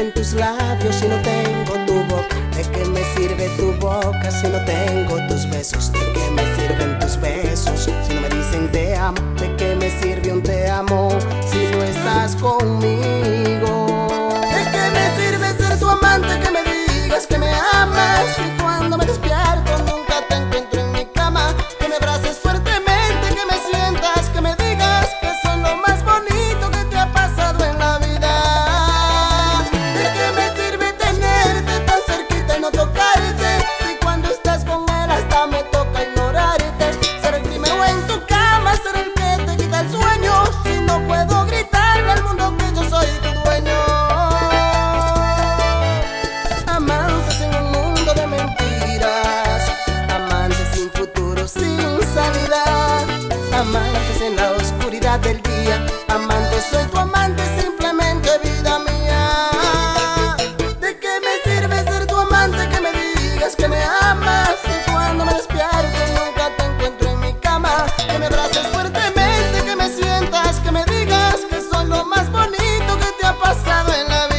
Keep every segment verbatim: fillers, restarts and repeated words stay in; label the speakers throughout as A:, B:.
A: sirven tus labios si no tengo tu boca? ¿De qué me sirve tu boca si no tengo tus besos? ¿De qué me sirven tus besos si no me dicen te amo? ¿De qué me sirve un te amo si no estás conmigo? ¿De qué me sirve ser tu amante, que me digas que me amas y cuando me despierto nunca te encuentro en mi cama? Que me abraces fuertemente, que me sientas, que me digas que soy lo más bonito que te ha pasado en la vida. ¿De qué me sirve tenerte tan cerquita y no tocarte si cuando estás con él hasta me toca ignorarte? Ser el primero en tu cama, ser el que te quita el sueño si no puedo gritarle al mundo que yo soy tu dueño. Amantes en un mundo de mentiras, amantes sin futuro, sin salida, amantes en la oscuridad del día. Amante, soy tu amante, simplemente vida mía. ¿De qué me sirve ser tu amante, que me digas que me amas y cuando me despierto nunca te encuentro en mi cama? Que me abraces fuertemente, que me sientas, que me digas que soy lo más bonito que te ha pasado en la vida.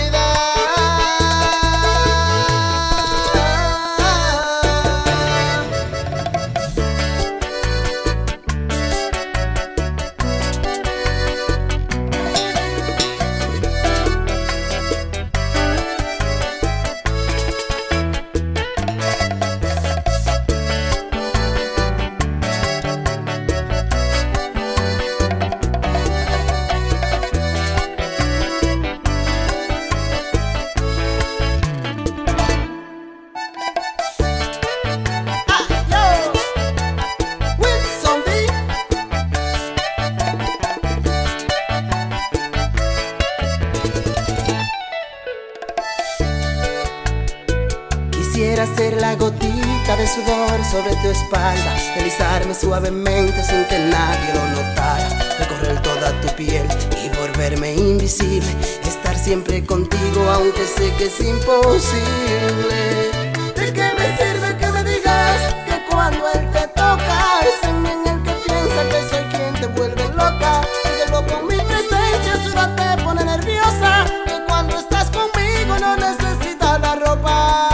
A: Quisiera ser la gotita de sudor sobre tu espalda, deslizarme suavemente sin que nadie lo notara, recorrer toda tu piel y volverme invisible, estar siempre contigo aunque sé que es imposible. ¿De qué me sirve que me digas que cuando él te toca es en mí en el que piensa que soy quien te vuelve loca? Que loco con mi presencia, suda te pone nerviosa, que cuando estás conmigo no necesitas la ropa.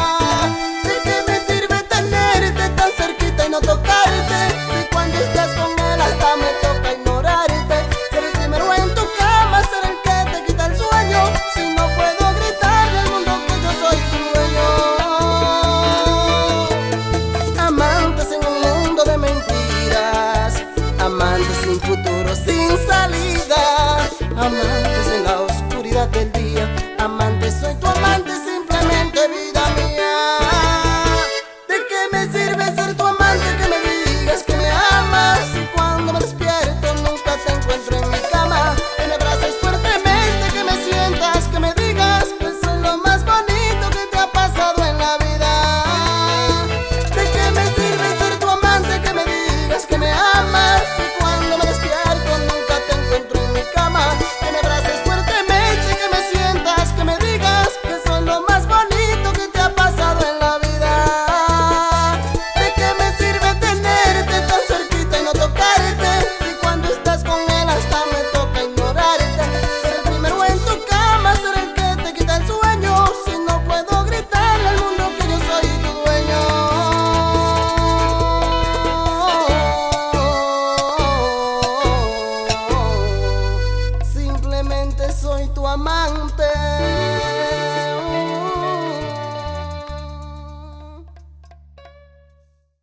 A: No tocarte y cuando estás con él hasta me toca ignorarte. Ser el primero en tu cama, ser el que te quita el sueño si no puedo gritarle al mundo que yo soy tu dueño. Amantes en un mundo de mentiras, amantes sin futuro, sin salida, amantes en la oscuridad del día. Amante, soy tu amante, simplemente vida mía. ¿De qué me sirve ser tu amante, que me digas que me amas y cuando me despierto nunca te encuentro en mi cama? Que me abraces fuertemente, que me sientas, que me digas que soy lo más bonito que te ha pasado en la vida. ¿De qué me sirve ser tu amante, que me digas que me amas y cuando me despierto nunca te encuentro en mi cama? Que me abraces fuertemente, que me sientas, que me digas que soy lo más bonito que te ha pasado en la vida. Soy tu amante.